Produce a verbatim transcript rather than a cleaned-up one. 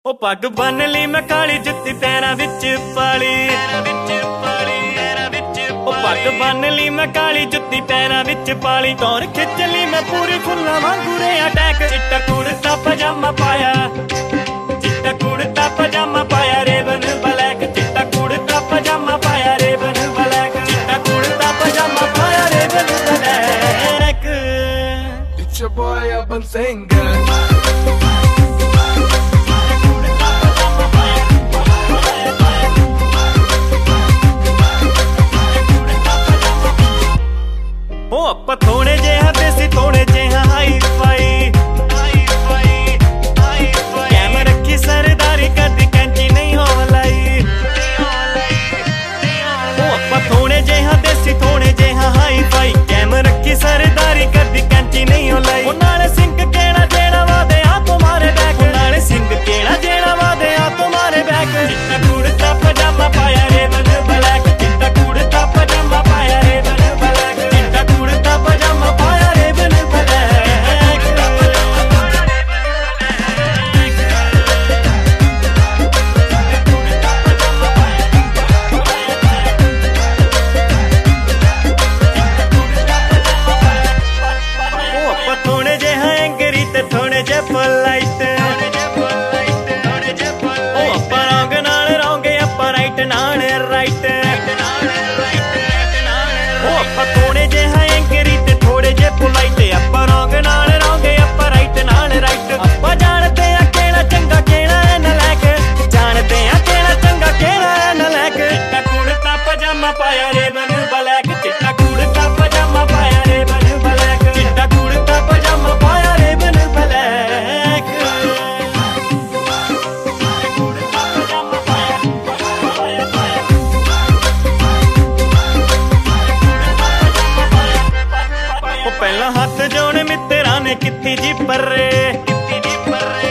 ਉਹ ਪੱਗ ਬੰਨ ਲਈ ਮੈਂ ਕਾਲੀ ਜੁੱਤੀ ਪੈਰਾਂ ਵਿੱਚ ਪਾਲੀ ਉਹ ਪੱਗ ਬੰਨ ਲਈ ਮੈਂ ਕਾਲੀ ਜੁੱਤੀ ਪੈਰਾਂ ਵਿੱਚ ਪਾਲੀ ਟੌਰ ਖਿੱਚ ਲਈ ਮੈਂ ਪੂਰੀ ਫੁੱਲਾਂ ਵਾਂਗੂ ਰੇ ਅਟੈਕ ਚਿੱਟਾ ਕੁੜਤਾ ਪਜਾਮਾ ਪਾਇਆ ਚਿੱਟਾ ਕੁੜਤਾ ਪਜਾਮਾ ਪਾਇਆ ਰੇਵਨ ਬਲੈਕ ਚਿੱਟਾ ਕੁੜਤਾ ਪਜਾਮਾ ਪਾਇਆ ਰੇਵਨ ਬਲੈਕ ਚਿੱਟਾ ਕੁੜਤਾ ਪਜਾਮਾ ਪਾਇਆ raven black It's your boy Urban Singer ਉਹ ਆਪਾਂ ਥੋੜੇ ਜਿਹਾ ਦੇਸੀ ਥੋੜੇ ਜਿਹਾ hi-fi hi-fi hi-fi ਕੈਮ ਰੱਖੀ ਸਰਦਾਰੀ ਕਦੀ ਕੈਂਚੀ ਨਹੀਂ ਹੋ ਲਾਈ ਉਹ ਆਪਾਂ ਥੋੜੇ ਜਿਹਾ ਦੇਸੀ ਥੋੜੇ ਜਿਹਾ ਹਾਈ ਫਾਈ ਕੈਮ ਰੱਖੀ ਸਰਦਾਰੀ ਕਦੀ ਕੈਂਚੀ ਨਹੀਂ ਹੋ ਲਾਈ ਉਹ ਨਾਲੇ ਸਿੰਘ ਕਿਹੜਾ ਜਿਹੜਾ ਵਾਦੇ ਆ ਤੁਮਾਰੇ ਬੈਕ ਨਾਲੇ ਸਿੰਘ ਕਿਹੜਾ ਜਿਹੜਾ ਵਾਦੇ ਆ ਤੁਮਾਰੇ ਬੈਕ ਚਿੱਟਾ ਕੁੜਤਾ ਪਜਾਮਾ ਪਾਇਆ ਰੇਵਨ ਬਲੈਕ ਚਿੱਟਾ ਕੁੜਤਾ ਪਜਾਮਾ ਪਾਇਆ ਰੇਵਨ ਥੋੜੇ ਜਿਹਾ ਐਂਕਰੀ ਤੇ ਥੋੜੇ ਜੇ ਪੁਲਾਈਟ ਆਪਾਂ ਰੌਂਗ ਨਾਲ ਰੌਂਗੇ ਆਪਾਂ ਰਾਈਟ ਨਾਲ ਰਾਈਟ ਆਪਾਂ ਜਾਣਦੇ ਆ ਕਿਹੜਾ ਚੰਗਾ ਕਿਹੜਾ ਐ ਨਲਾਇਕ ਜਾਣਦੇ ਆ ਕਿਹੜਾ ਚੰਗਾ ਕਿਹੜਾ ਐ ਨਲਾਇਕ ਚਿੱਟਾ ਕੁੜਤਾ ਪਜਾਮਾ ਪਾਇਆ ਰੇਵਨ ਬਲੈਕ ਚਿੱਟਾ ਕੁੜਤਾ ਪਜਾਮਾ ਪਾਇਆ ਰੇਵਨ ਬਲੈਕ ਚਿੱਟਾ ਕੁੜਤਾ ਪਜਾਮਾ ਪਾਇਆ ਰੇਵਨ ਬਲੈਕ ਪਹਿਲਾਂ ਹੱਥ ਜੋੜ ਮਿੱਤਰਾਂ ਨੇ ਕੀਤੀ ਜੀ ਪਰੇ ਕੀਤੀ ਜੀ ਪਰੇ